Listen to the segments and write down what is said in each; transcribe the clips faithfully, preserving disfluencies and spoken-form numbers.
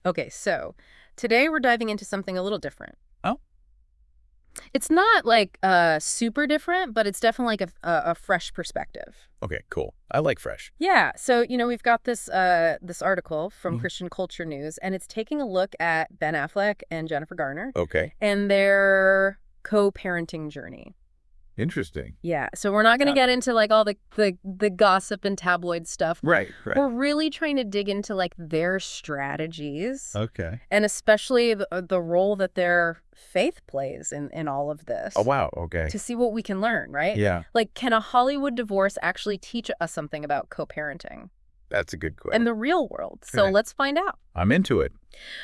Okay, so today we're diving into something a little different. Oh, It's not like uh super different, but it's definitely like a, a, a fresh perspective. okay, cool. I like fresh. Yeah, so you know we've got this uh this article from Mhm. Christian Culture News, and it's taking a look at Ben Affleck and Jennifer Garner Okay, and their co-parenting journey. interesting. Yeah, so we're not going to Uh, get into like all the, the the gossip and tabloid stuff. right, right. We're really trying to dig into like their strategies. Okay. And especially the, uh, the role that their faith plays in, in all of this Oh, wow. Okay. to see what we can learn, right? Yeah, Like, can a Hollywood divorce actually teach us something about co-parenting that's a good in question. the real world? So Okay. let's find out. I'm into it.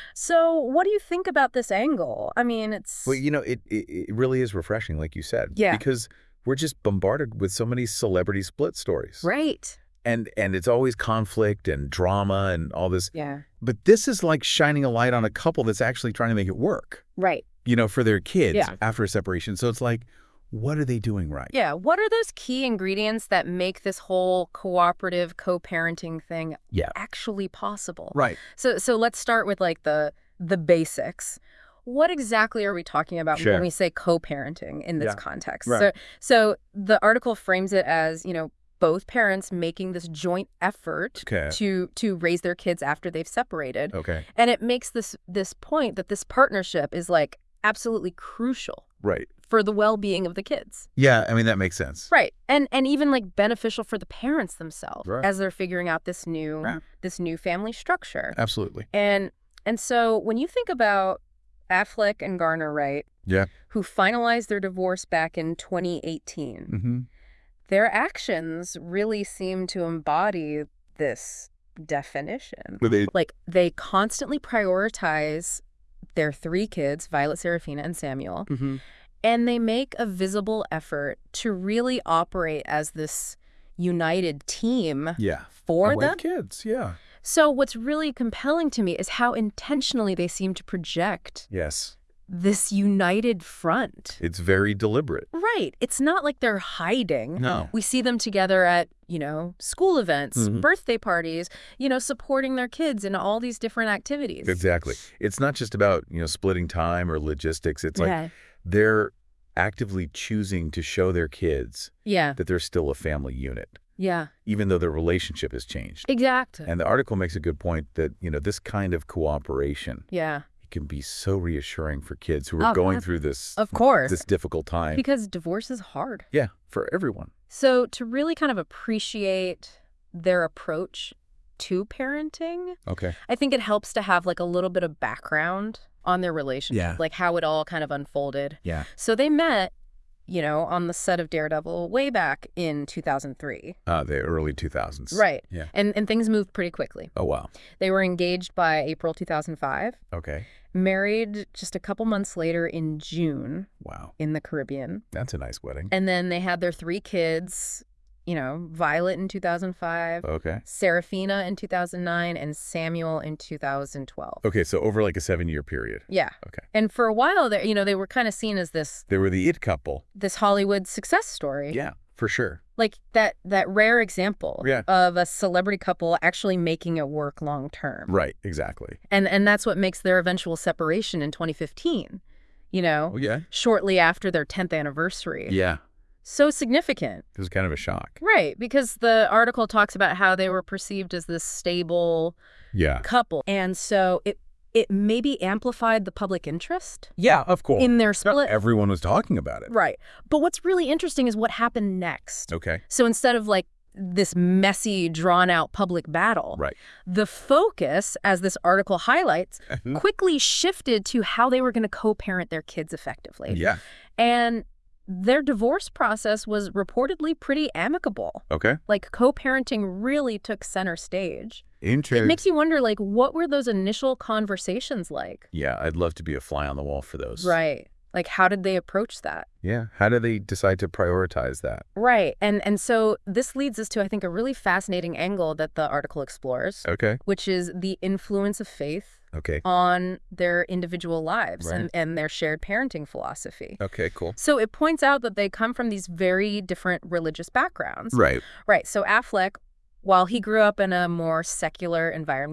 So what do you think about this angle? I mean, it's... Well, you know, it, it it really is refreshing, like you said, Yeah. because we're just bombarded with so many celebrity split stories, Right. and and it's always conflict and drama and all this. Yeah. But this is like shining a light on a couple that's actually trying to make it work, Right. you know, for their kids Yeah. after a separation. So it's like, what are they doing right? Yeah. What are those key ingredients that make this whole cooperative co-parenting thing Yeah. actually possible? Right. So so let's start with like the the basics. What exactly are we talking about Sure. when we say co-parenting in this Yeah. context? Right. So so the article frames it as, you know, both parents making this joint effort Okay. to to raise their kids after they've separated. Okay. And it makes this this point that this partnership is like absolutely crucial Right. for the well-being of the kids. Yeah, I mean, that makes sense. Right. And and even like beneficial for the parents themselves Right. as they're figuring out this new Yeah. this new family structure. Absolutely. And and so when you think about Affleck and Garner, right, Yeah. who finalized their divorce back in twenty eighteen, Mm-hmm. their actions really seem to embody this definition. But they, Like they constantly prioritize their three kids, Violet, Serafina, and Samuel, mm-hmm. and they make a visible effort to really operate as this united team yeah. for And them. with kids, yeah. So what's really compelling to me is how intentionally they seem to project Yes. this united front. It's very deliberate. Right. It's not like they're hiding. No. We see them together at, you know, school events, Mhm. birthday parties, you know, supporting their kids in all these different activities. Exactly. It's not just about, you know, splitting time or logistics. It's like Yeah. they're actively choosing to show their kids Yeah. that they're still a family unit, Yeah. even though their relationship has changed. Exactly. And the article makes a good point that, you know, this kind of cooperation Yeah. can be so reassuring for kids who Oh, are going ab- through this, Of course. this difficult time. Because divorce is hard. Yeah, for everyone. So to really kind of appreciate their approach to parenting, Okay. I think it helps to have like a little bit of background on their relationship, Yeah. like how it all kind of unfolded. Yeah. So they met, you know, on the set of Daredevil way back in two thousand three. Uh, the early two thousands. Right. Yeah. And and things moved pretty quickly. Oh, wow. They were engaged by April two thousand five, Okay. married just a couple months later in June Wow. in the Caribbean. That's a nice wedding. And then they had their three kids, you know, Violet in two thousand five, Okay. Serafina in two thousand nine, and Samuel in two thousand twelve. Okay, so over like a seven-year period. Yeah. Okay. And for a while, they, you know, they were kind of seen as this They were the it couple. this Hollywood success story. Yeah, for sure. Like that that rare example Yeah. of a celebrity couple actually making it work long term. Right, exactly. And and that's what makes their eventual separation in twenty fifteen, you know, Oh, yeah? shortly after their tenth anniversary. Yeah. So significant. It was kind of a shock. Right, because the article talks about how they were perceived as this stable Yeah. couple. And so it it maybe amplified the public interest Yeah, of course. in their Not split. everyone was talking about it. Right. But what's really interesting is what happened next. Okay. So instead of like this messy, drawn out public battle, Right. the focus, as this article highlights, quickly shifted to how they were going to co-parent their kids effectively. Yeah. And their divorce process was reportedly pretty amicable. Okay. Like co-parenting really took center stage. It Interesting. makes you wonder, like, what were those initial conversations like? Yeah, I'd love to be a fly on the wall for those. Right. Like, how did they approach that? Yeah. How do they decide to prioritize that? Right. And and so this leads us to, I think, a really fascinating angle that the article explores, Okay. which is the influence of faith Okay. on their individual lives Right. and, and their shared parenting philosophy. Okay, cool. So it points out that they come from these very different religious backgrounds. Right. Right. So Affleck, while he grew up in a more secular environment,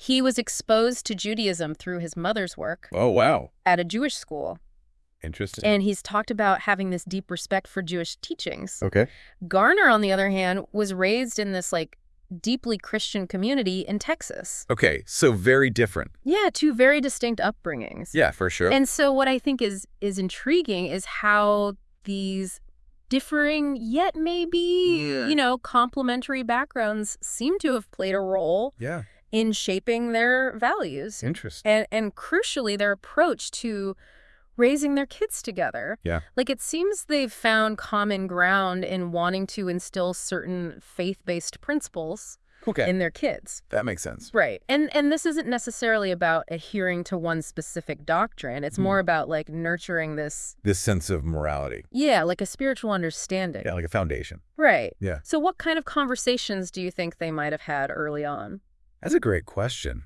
He was exposed to Judaism through his mother's work Oh, wow. at a Jewish school. Interesting. And he's talked about having this deep respect for Jewish teachings. Okay. Garner, on the other hand, was raised in this like deeply Christian community in Texas. Okay, so very different. Yeah, two very distinct upbringings. Yeah, for sure. And so what I think is is intriguing is how these differing yet maybe, Yeah. you know, complementary backgrounds seem to have played a role yeah, in shaping their values interesting. and and crucially their approach to raising their kids together. Yeah. Like it seems they've found common ground in wanting to instill certain faith-based principles Okay, in their kids. that makes sense. Right. And and this isn't necessarily about adhering to one specific doctrine. It's Hmm. more about like nurturing this, This sense of morality. yeah, like a spiritual understanding. Yeah, like a foundation. Right. Yeah. So what kind of conversations do you think they might have had early on That's a great question.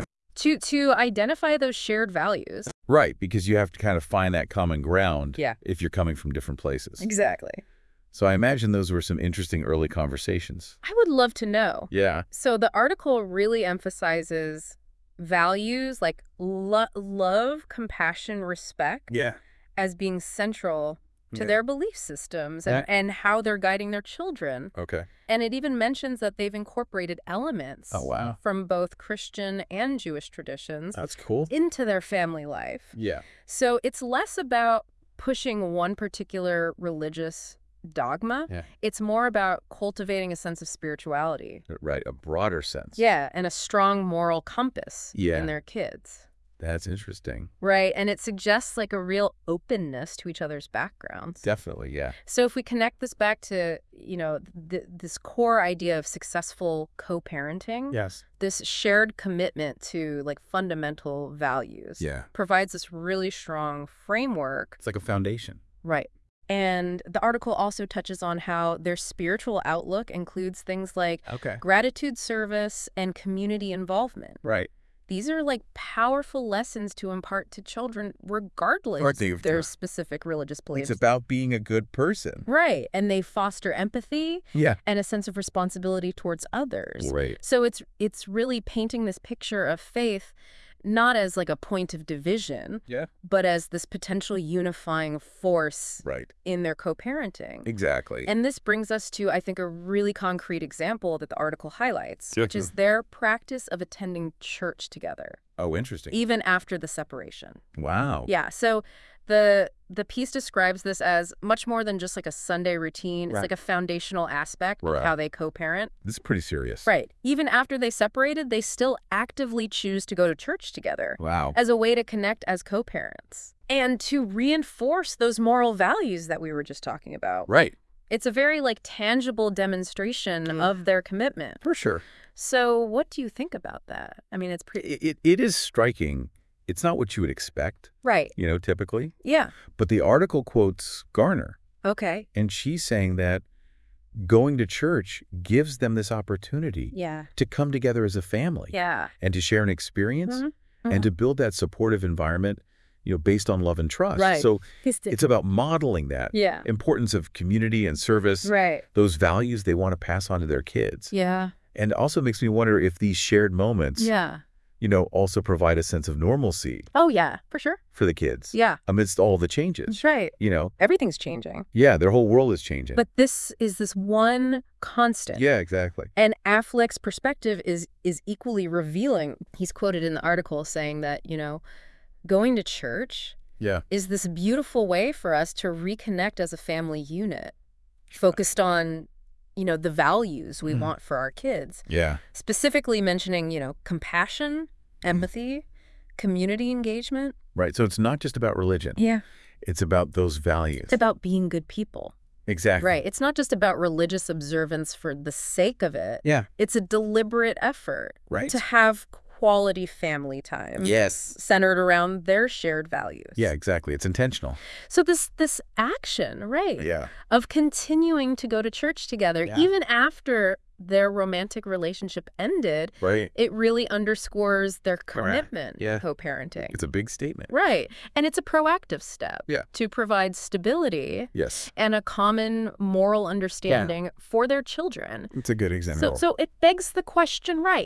to to identify those shared values? Right, because you have to kind of find that common ground Yeah. if you're coming from different places. Exactly. So I imagine those were some interesting early conversations. I would love to know. Yeah. So the article really emphasizes values like lo love, compassion, respect Yeah. as being central to Yeah. their belief systems and, Yeah. and how they're guiding their children. Okay. And it even mentions that they've incorporated elements Oh, wow. from both Christian and Jewish traditions That's cool. into their family life. Yeah. So it's less about pushing one particular religious dogma. Yeah. It's more about cultivating a sense of spirituality. Right, a broader sense. Yeah, and a strong moral compass Yeah. in their kids. That's interesting. Right, and it suggests like a real openness to each other's backgrounds. Definitely, yeah. So if we connect this back to, you know, th this core idea of successful co-parenting, Yes. this shared commitment to like fundamental values Yeah. provides this really strong framework. It's like a foundation. Right. And the article also touches on how their spiritual outlook includes things like Okay. gratitude service and community involvement. Right. These are like powerful lessons to impart to children regardless Or think of of their time. specific religious beliefs. It's about being a good person. Right. And they foster empathy Yeah. and a sense of responsibility towards others. Right. So it's it's really painting this picture of faith not as like a point of division, Yeah. but as this potential unifying force Right. in their co-parenting. Exactly. And this brings us to, I think, a really concrete example that the article highlights, which is Mhm. their practice of attending church together, oh, interesting. even after the separation. Wow. Yeah, so the the piece describes this as much more than just like a Sunday routine. It's Right. like a foundational aspect Right. of how they co-parent. This is pretty serious. Right. Even after they separated, they still actively choose to go to church together Wow. as a way to connect as co-parents and to reinforce those moral values that we were just talking about. Right. It's a very like tangible demonstration Mm. of their commitment. For sure. So what do you think about that? I mean, it's pretty It, it, it is striking. It's not what you would expect, right. you know, typically. Yeah. But the article quotes Garner, Okay. and she's saying that going to church gives them this opportunity Yeah. to come together as a family Yeah. and to share an experience Mhm. and to build that supportive environment, you know, based on love and trust. Right. So it's about modeling that Yeah. importance of community and service, Right. those values they want to pass on to their kids. Yeah. And also makes me wonder if these shared moments, Yeah. you know, also provide a sense of normalcy Oh, yeah, for sure. for the kids Yeah. amidst all the changes. That's right. You know, Everything's changing. yeah, their whole world is changing. But this is this one constant. yeah, exactly. And Affleck's perspective is is equally revealing. He's quoted in the article saying that, you know, going to church Yeah. is this beautiful way for us to reconnect as a family unit, focused on, you know, the values we Mhm. want for our kids. Yeah. Specifically mentioning, you know, compassion, empathy, community engagement. Right. So it's not just about religion. Yeah. It's about those values. It's about being good people. Exactly. Right. It's not just about religious observance for the sake of it. Yeah. It's a deliberate effort Right. to have quality family time. Yes. Centered around their shared values. Yeah, exactly. It's intentional. So this this action, right, Yeah. of continuing to go to church together, Yeah. even after their romantic relationship ended, Right. it really underscores their commitment Yeah. to co-parenting. It's a big statement. Right. And it's a proactive step Yeah. to provide stability Yes. and a common moral understanding for their children. It's a good So, example. so it begs the question, right,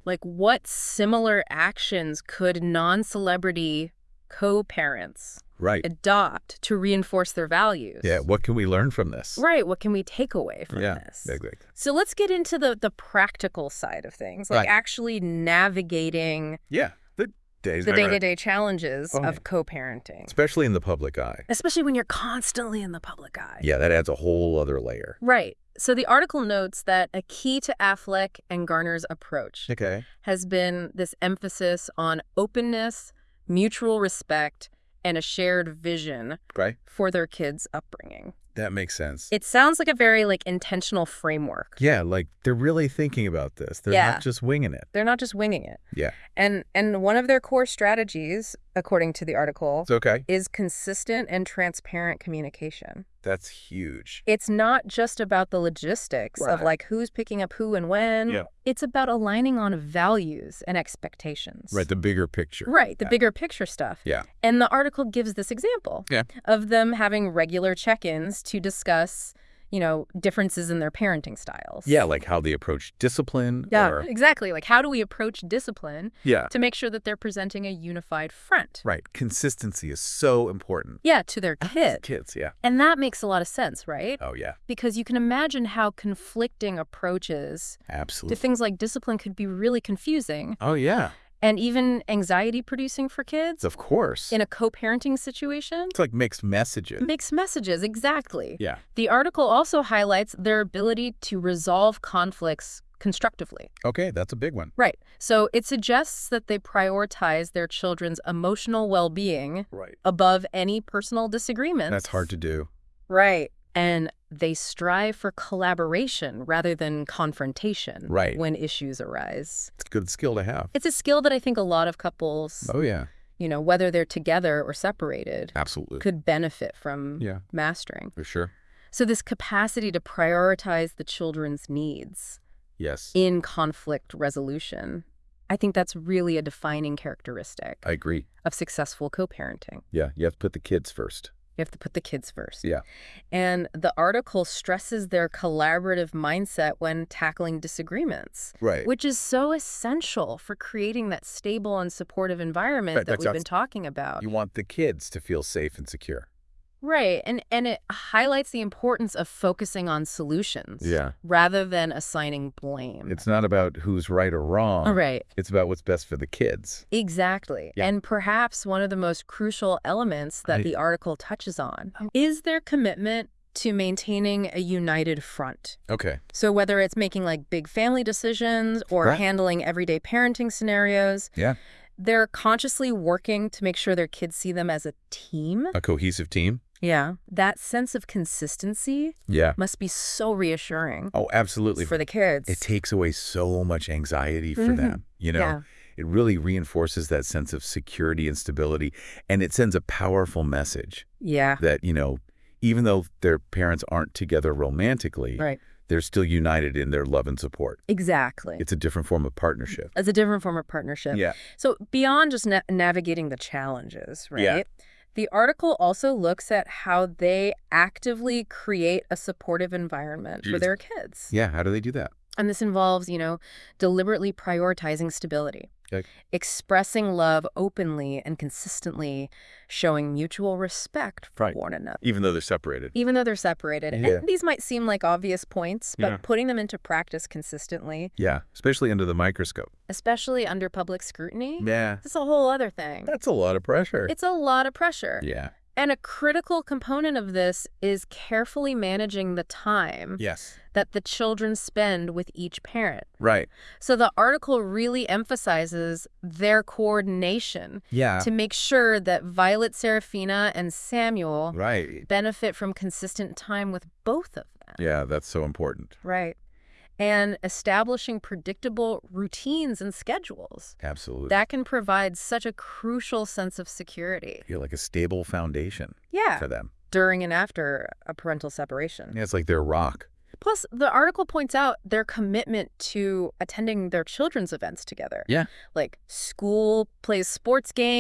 Like, what similar actions could non-celebrity co-parents Right. adopt to reinforce their values? Yeah, what can we learn from this? Right. What can we take away from Yeah, this? exactly. So let's get into the the practical side of things, like Right. actually navigating Yeah, the days the never- day-to-day challenges Oh, yeah. of co-parenting, especially in the public eye. especially when you're constantly in the public eye. Yeah, that adds a whole other layer. Right. So the article notes that a key to Affleck and Garner's approach Okay. has been this emphasis on openness, mutual respect, and a shared vision Right. for their kids' upbringing. That makes sense. It sounds like a very like intentional framework. Yeah, like they're really thinking about this. They're Yeah. not just winging it. They're not just winging it. Yeah. And and one of their core strategies, according to the article, It's okay. is consistent and transparent communication. That's huge. It's not just about the logistics of Right. like who's picking up who and when. Yeah. It's about aligning on values and expectations. Right, the bigger picture. Right, the Yeah. bigger picture stuff. Yeah. And the article gives this example Yeah. of them having regular check-ins to discuss, you know, differences in their parenting styles. Yeah, like how they approach discipline. Yeah, Or, exactly. Like, how do we approach discipline yeah. to make sure that they're presenting a unified front? Right. Consistency is so important. Yeah, to their kid. Kids, yeah. And that makes a lot of sense, right? Oh, yeah. Because you can imagine how conflicting approaches to Absolutely. things like discipline could be really confusing Oh, yeah. and even anxiety-producing for kids Of course. in a co-parenting situation. It's like mixed messages. Mixed messages, exactly. Yeah. The article also highlights their ability to resolve conflicts constructively. Okay, that's a big one. Right. So it suggests that they prioritize their children's emotional well-being Right. above any personal disagreements. That's hard to do. Right. And they strive for collaboration rather than confrontation Right. when issues arise. It's a good skill to have. It's a skill that I think a lot of couples, Oh, yeah. you know, whether they're together or separated, Absolutely. could benefit from Yeah. mastering. For sure. So this capacity to prioritize the children's needs Yes. in conflict resolution, I think that's really a defining characteristic I agree. of successful co-parenting. Yeah, you have to put the kids first. You have to put the kids first. Yeah. And the article stresses their collaborative mindset when tackling disagreements, Right. which is so essential for creating that stable and supportive environment Right, that that's- we've been that's- talking about. You want the kids to feel safe and secure. Right. And and it highlights the importance of focusing on solutions Yeah. rather than assigning blame. It's not about who's right or wrong. All right. It's about what's best for the kids. Exactly. Yeah. And perhaps one of the most crucial elements that I- the article touches on is their commitment to maintaining a united front. Okay. So whether it's making like big family decisions or Right. handling everyday parenting scenarios, Yeah. they're consciously working to make sure their kids see them as a team. A cohesive team. Yeah. That sense of consistency Yeah. must be so reassuring Oh, absolutely. for the kids. It takes away so much anxiety for Mhm. them. You know, Yeah. it really reinforces that sense of security and stability. And it sends a powerful message Yeah. that, you know, even though their parents aren't together romantically, Right. they're still united in their love and support. Exactly. It's a different form of partnership. It's a different form of partnership. Yeah. So beyond just na navigating the challenges, right? Yeah. The article also looks at how they actively create a supportive environment for Jeez. their kids. Yeah. How do they do that? And this involves, you know, deliberately prioritizing stability, Okay. expressing love openly and consistently, showing mutual respect for Right. one another, Even though they're separated. even though they're separated. Yeah. And these might seem like obvious points, but Yeah. putting them into practice consistently, Yeah. Especially under the microscope. especially under public scrutiny, Yeah. that's a whole other thing. That's a lot of pressure. It's a lot of pressure. Yeah. And a critical component of this is carefully managing the time Yes. that the children spend with each parent. Right. So the article really emphasizes their coordination Yeah. to make sure that Violet, Serafina, and Samuel Right. benefit from consistent time with both of them. Yeah, that's so important. Right. And establishing predictable routines and schedules. Absolutely. That can provide such a crucial sense of security. Feel like a stable foundation Yeah. for them. During and after a parental separation. Yeah, it's like their rock. Plus, the article points out their commitment to attending their children's events together. Yeah. Like school plays sports games,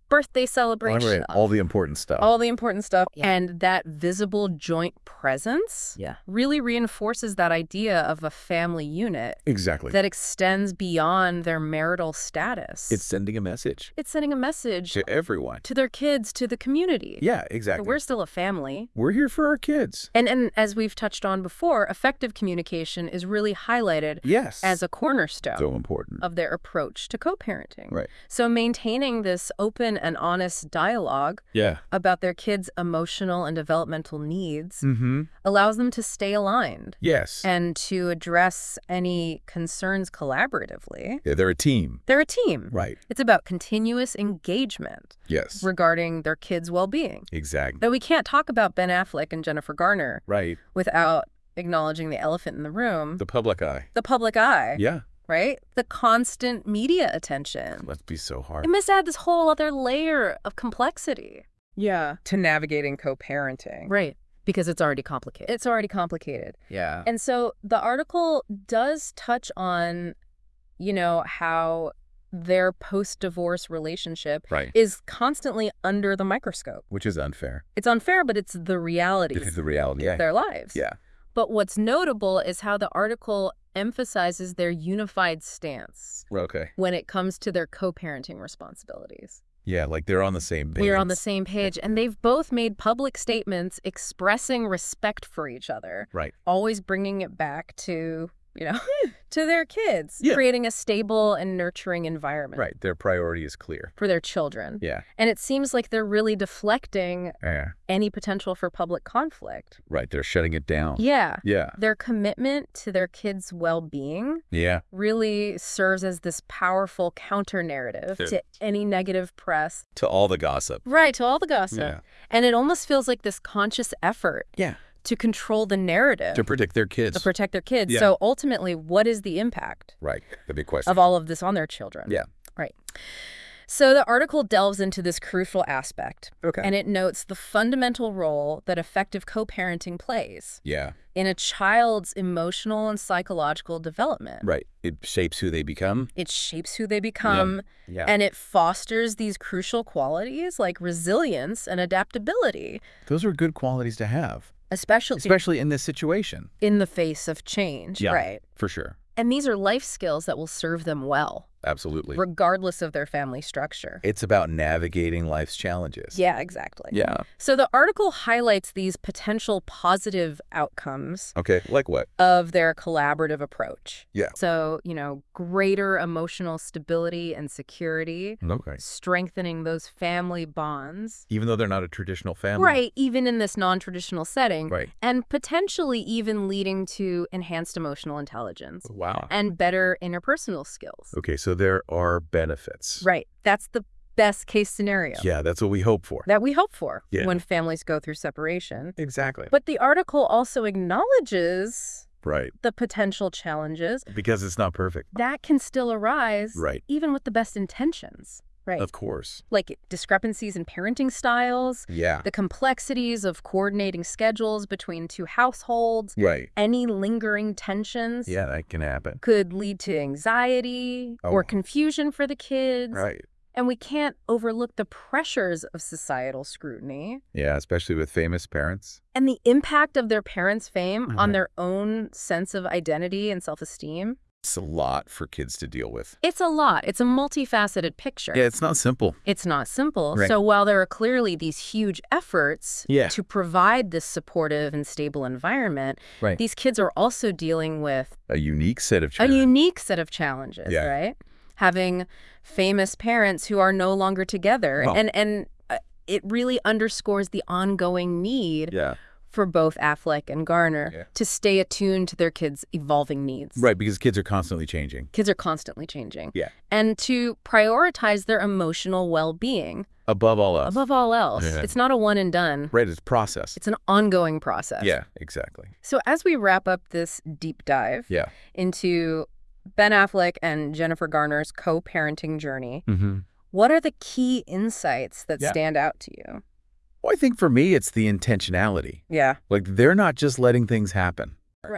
birthday All, celebration, right, all the important stuff. all the important stuff. Yeah. And that visible joint presence Yeah. really reinforces that idea of a family unit Exactly. that extends beyond their marital status. It's sending a message It's sending a message to everyone. to their kids, to the community. Yeah, That exactly. we're still a family. We're here for our kids. And and as we've touched on before, effective communication is really highlighted Yes. as a cornerstone so important. of their approach to co-parenting. Right. So maintaining this open and honest dialogue Yeah. about their kids' emotional and developmental needs Mm-hmm. allows them to stay aligned Yes. and to address any concerns collaboratively. Yeah, they're a team. They're a team. Right. It's about continuous engagement Yes. regarding their kids' well-being. Exactly. But we can't talk about Ben Affleck and Jennifer Garner Right. without acknowledging the elephant in the room, The public eye. the public eye, Yeah. right? The constant media attention. Let's be so hard. It must add this whole other layer of complexity. Yeah. To navigating co-parenting. Right. Because it's already complicated. It's already complicated. Yeah. And so the article does touch on, you know, how their post-divorce relationship Right. is constantly under the microscope. Which is unfair. It's unfair, but it's the It reality is the reality. of their lives. Yeah. But what's notable is how the article emphasizes their unified stance Okay. when it comes to their co-parenting responsibilities. Yeah, like they're on the same page. We're on the same page, and they've both made public statements expressing respect for each other, Right. always bringing it back to, you know, to their kids, Yeah. creating a stable and nurturing environment Right. Their priority is clear. for their children. Yeah. And it seems like they're really deflecting Yeah. any potential for public conflict. Right. They're shutting it down. Yeah. Yeah. Their commitment to their kids' well-being Yeah. really serves as this powerful counter-narrative Yeah. to any negative press. To all the gossip. Right, to all the gossip. Yeah. And it almost feels like this conscious effort Yeah. to control the narrative, To protect their kids. to protect their kids. Yeah. So ultimately, what is the impact Right. The big question. of all of this on their children? Yeah. Right. So the article delves into this crucial aspect, Okay. and it notes the fundamental role that effective co-parenting plays yeah. in a child's emotional and psychological development. Right. It shapes who they become. It shapes who they become, Yeah. and it fosters these crucial qualities like resilience and adaptability, Those are good qualities to have, especially especially in this situation. in the face of change, Yeah. right? For sure. And these are life skills that will serve them well, Absolutely. regardless of their family structure. It's about navigating life's challenges. Yeah, exactly. Yeah. So the article highlights these potential positive outcomes Okay. Like what? of their collaborative approach. Yeah. So, you know, greater emotional stability and security, Okay. strengthening those family bonds. Even though they're not a traditional family. Right, even in this non-traditional setting. Right. And potentially even leading to enhanced emotional intelligence Wow. and better interpersonal skills. Okay. So there are benefits. Right. That's the best case scenario Yeah. That's what we hope for. that we hope for Yeah. when families go through separation. Exactly. But the article also acknowledges Right. the potential challenges Because it's not perfect. that can still arise Right. even with the best intentions. Right. Of course. Like discrepancies in parenting styles, Yeah. the complexities of coordinating schedules between two households, Right. any lingering tensions Yeah, that can happen. could lead to anxiety or Oh. confusion for the kids. Right. And we can't overlook the pressures of societal scrutiny Yeah, especially with famous parents. and the impact of their parents' fame on Right. their own sense of identity and self-esteem. It's a lot for kids to deal with. It's a lot. It's a multifaceted picture. Yeah, it's not simple. It's not simple. Right. So while there are clearly these huge efforts Yeah. to provide this supportive and stable environment, Right. these kids are also dealing with A unique set of a challenges. unique set of challenges, Yeah. right? Having famous parents who are no longer together. Well- And, and uh, it really underscores the ongoing need Yeah. for both Affleck and Garner Yeah. to stay attuned to their kids' evolving needs. Right, because kids are constantly changing. Kids are constantly changing. Yeah. And to prioritize their emotional well-being Above all else. above all else. Yeah. It's not a one and done. Right, it's process. It's an ongoing process. Yeah, exactly. So as we wrap up this deep dive Yeah. into Ben Affleck and Jennifer Garner's co-parenting journey, Mm-hmm. what are the key insights that Yeah. stand out to you? Well, I think for me, it's the intentionality. Yeah. Like, they're not just letting things happen. Right.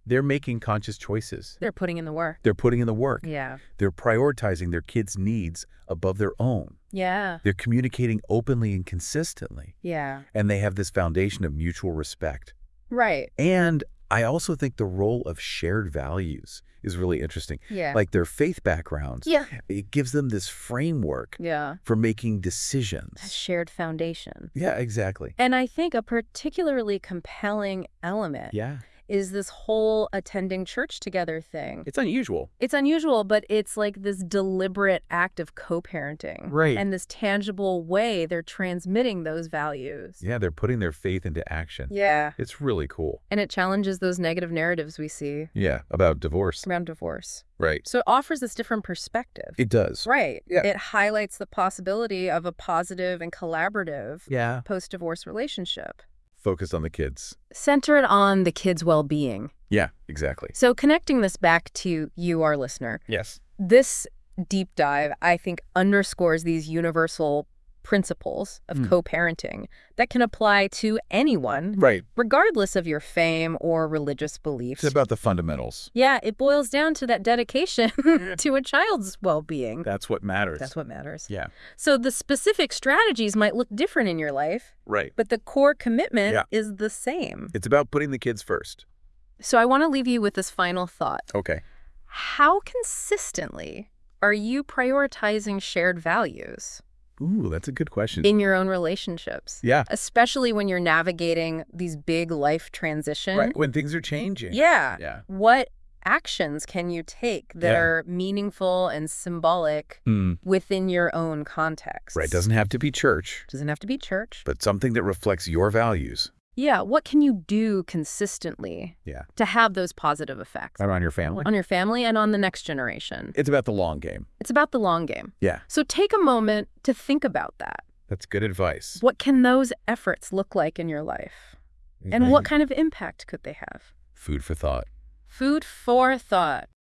They're making conscious choices. They're putting in the work. They're putting in the work. Yeah. They're prioritizing their kids' needs above their own. Yeah. They're communicating openly and consistently. Yeah. And they have this foundation of mutual respect. Right. And I also think the role of shared values is really interesting. Yeah. Like their faith backgrounds. Yeah. It gives them this framework Yeah. for making A decisions. shared foundation. Yeah, exactly. And I think a particularly compelling element Yeah. is this whole attending church together thing. It's unusual. It's unusual, but it's like this deliberate act of co-parenting. Right. And this tangible way they're transmitting those values. Yeah, they're putting their faith into action. Yeah. It's really cool. And it challenges those negative narratives we see Yeah, about divorce. around divorce. Right. So it offers this different perspective. It does. Right. Yeah. It highlights the possibility of a positive and collaborative Yeah. post-divorce relationship. Focused on the kids. Centered on the kids' well-being. Yeah, exactly. So connecting this back to you, our listener, Yes. this deep dive, I think, underscores these universal principles of Mm. co-parenting that can apply to anyone, Right. regardless of your fame or religious beliefs. It's about the fundamentals. Yeah, it boils down to that dedication to a child's well-being. That's what matters. That's what matters. Yeah. So the specific strategies might look different in your life, Right. but the core commitment Yeah. is the same. It's about putting the kids first. So I want to leave you with this final thought. Okay. How consistently are you prioritizing shared values Ooh, that's a good question. in your own relationships? Yeah. Especially when you're navigating these big life transitions. Right. When things are changing. Yeah. Yeah. What actions can you take that Yeah. are meaningful and symbolic Mm. within your own context? Right. Doesn't have to be church, Doesn't have to be church. but something that reflects your values. Yeah. What can you do consistently Yeah. to have those positive effects Around your family. on your family and on the next generation? It's about the long game. It's about the long game. Yeah. So take a moment to think about that. That's good advice. What can those efforts look like in your life? And what kind of impact could they have? Food for thought. Food for thought.